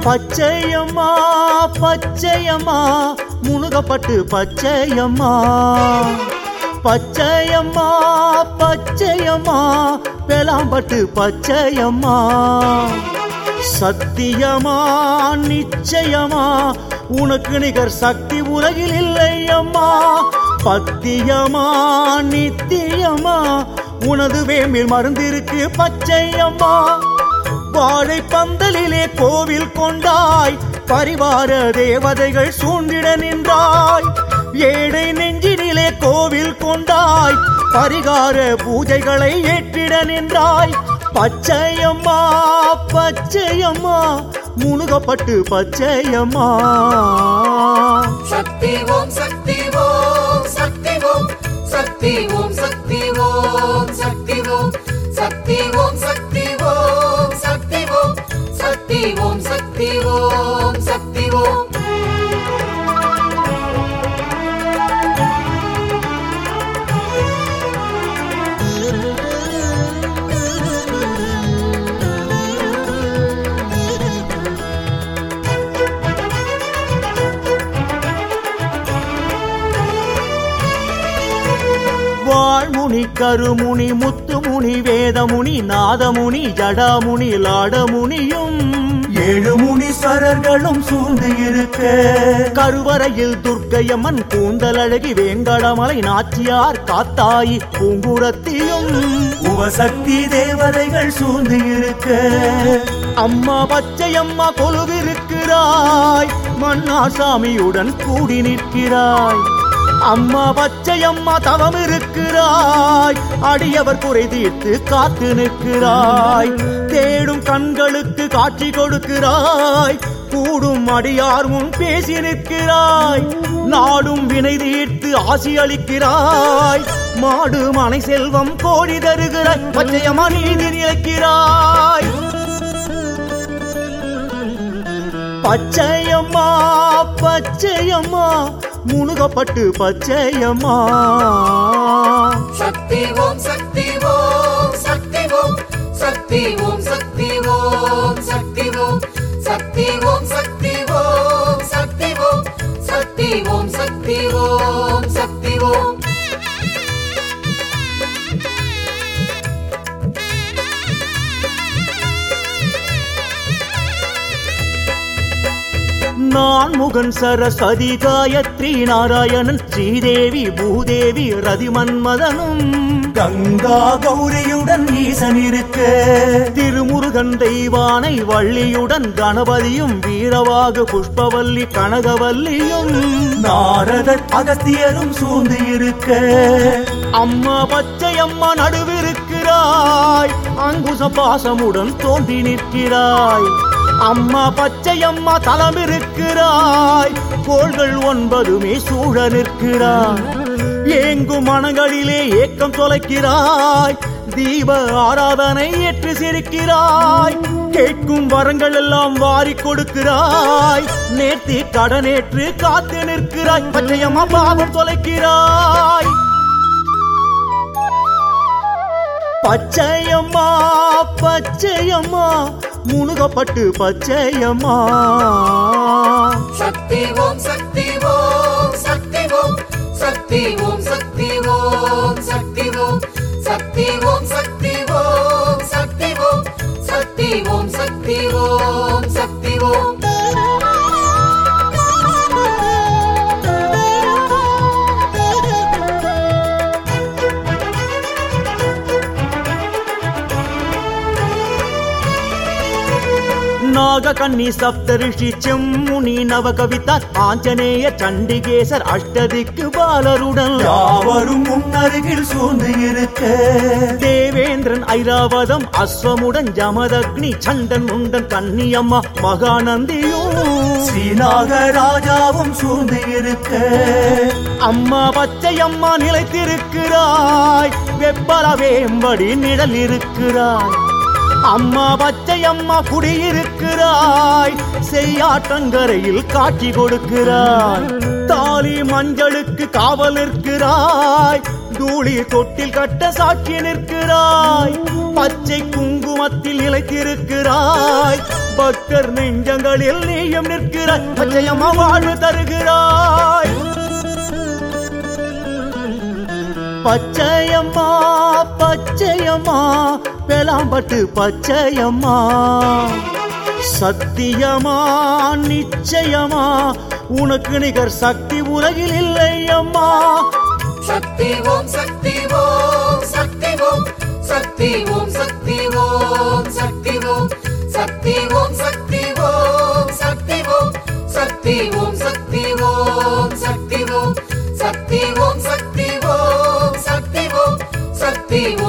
பச்சையம்மா பச்சையம்மா முழுகப்பட்டு பச்சையம்மா பச்சையம்மா பச்சையம்மா வேளாம்பட்டு பச்சையம்மா சத்தியமா நிச்சயமா உனக்கு நிகர் சக்தி உலகில் இல்லையம்மா பத்தியமா நித்தியமா உனது வேம்பில் மருந்திருக்கு பச்சையம்மா வாழை பந்தலிலே கோவில் கொண்டாய் பரிவார தேவதைகள் சூழ்ந்திட நின்றாய் ஏழை நெஞ்சினிலே கோவில் கொண்டாய் பரிகார பூஜைகளை ஏற்றிட நின்றாய் பச்சையம்மா பச்சையம்மா முழுகப்பட்டு பச்சையம்மா சக்தி ஓம் சக்தி ஓம் சக்தி ஓம் சக்தி ஓம் சக்தி ஓம் சக்தி ஓம் சக்தி ஓம் சக்தி ஓம் சக்தி ஓம் சக்தி ஓம் சக்தி ஓம் சக்தி ஓம் வாழ்முனி கருமுனி முத்துமுனி வேதமுனி நாதமுனி ஜடாமுனி லாடமுனியும் 7 முனீஸ்வரர்களும் சூழ்ந்து இருக்க கருவறையில் துர்க்கையம்மன் கூந்தல் அழகி வேங்கடமலை நாச்சியார் காத்தாயி பூங்குரத்தியும் உபசக்தி தேவதைகள் சூழ்ந்து இருக்க அம்மா பச்சையம்மா கொலுவிருக்கிறாய் மன்னாசாமியுடன் கூடி நிற்கிறாய் அம்மா பச்சையம்மா தவம் இருக்கிறாய் அடியவர் குறை தீர்த்து காத்து நிற்கிறாய் தேடும் கண்களுக்கு காட்சி கொடுக்கிறாய் கூடும் அடியார் முன் பேசி நிற்கிறாய் நாடும் வினை தீர்த்து ஆசி அளிக்கிறாய் மாடு மனை செல்வம் கோடி தருகிறாய் பச்சையம்மா நீதி நிலைக்கிறாய் பச்சையம்மா பச்சையம்மா முழுகப்பட்டு பச்சையம்மா சக்தி ஓம் சக்தி ஓம் சக்தி ஓம் சக்தி ஓம் சக்தி ஓம் சக்தி ஓம் சக்தி ஓம் சக்தி ஓம் சக்தி ஓம் சக்தி ஓம் சக்தி ஓம் சக்தி ஓம் நான் முகன் சரஸ்வதி காயத்ரி நாராயணன் ஸ்ரீதேவி பூதேவி ரதிமன்மதனும் கங்கா கௌரியுடன் ஈசன் இருக்க திருமுருகன் தெய்வானை வள்ளியுடன் கணபதியும் வீரவாகு புஷ்பவல்லி கனகவல்லியும் நாரதர் அகத்தியரும் சூழ்ந்து இருக்க அம்மா பச்சையம்மா நடுவிருக்கிறாய் அங்குச பாசமுடன் தோன்றி நிற்கிறாய் அம்மா பச்சையம்மா தலம் இருக்கிறாய் கோள்கள் 9 சூழ நிற்கிறாய் ஏங்கும் மனங்களிலே ஏக்கம் தொலைக்கிறாய் தீப ஆராதனை ஏற்று சிரிக்கிறாய் கேட்கும் வரங்கள் எல்லாம் வாரி கொடுக்கிறாய் நேர்த்தி கடனேற்று காத்து நிற்கிறாய் பச்சையம்மா பாவம் தொலைக்கிறாய் பச்சையம்மா பச்சையம்மா முழுகப்பட்டு பச்சையம்மா சக்தி ஓம் சக்தி ஓம் சக்தி ஓம் சக்தி ஓம் சக்தி ஓம் சக்தி ஓம் சக்தி ஓம் சக்தி ஓம் சக்தி ஓம் சக்தி ஓம் சக்தி ஓம் சக்தி ஓம் நாக கன்னி சப்தரிஷி செம்முனி நவகவிதா ஆஞ்சநேய சண்டிகேசர் அஷ்டதிக்கு பாலருடன் யாவரும் முன்னருகில் சூழ்ந்து இருக்க தேவேந்திரன் ஐராவதம் அஸ்வமுடன் ஜமதக்னி சண்டன் முண்டன் கன்னியம்மா மகாநந்தியும் ஸ்ரீநாகராஜாவும் சூழ்ந்து இருக்க அம்மா பச்சையம்மா நிலைத்திருக்கிறாய் வெப்பல வேம்படி நிழல் இருக்கிறாய் அம்மா பச்சையம்மா குடியிருக்கிறாய் செய்யாற்றங்கரையில் காட்சி கொடுக்கிறாய் தாலி மஞ்சளுக்கு காவல் இருக்கிறாய் தூளி தொட்டில் கட்ட சாட்சி நிற்கிறாய் பச்சை குங்குமத்தில் நிலைத்திருக்கிறாய் பக்தர் நெஞ்சங்களில் நீயும் நிற்கிறாய், பச்சையம்மா வாழ்வு தருகிறாய். பச்சையம்மா பச்சையம்மா வேளாம்பட்டு பச்சையம்மா, சத்தியமா நிச்சயமா உனக்கு நிகர் சக்தி உலகில் இல்லை அம்மா. சக்தி ஓம் சக்தி ஓம் சக்தி ஓம் சக்தி ஓம் சக்தி ஓம் சக்தி ஓம் சக்தி ஓம் சக்தி ஓம் சக்தி ஓம் சக்தி ஓம் சக்தி ஓம் சக்தி ஓம் சக்தி ஓம் சக்தி ஓம் சக்தி ஓம் சக்தி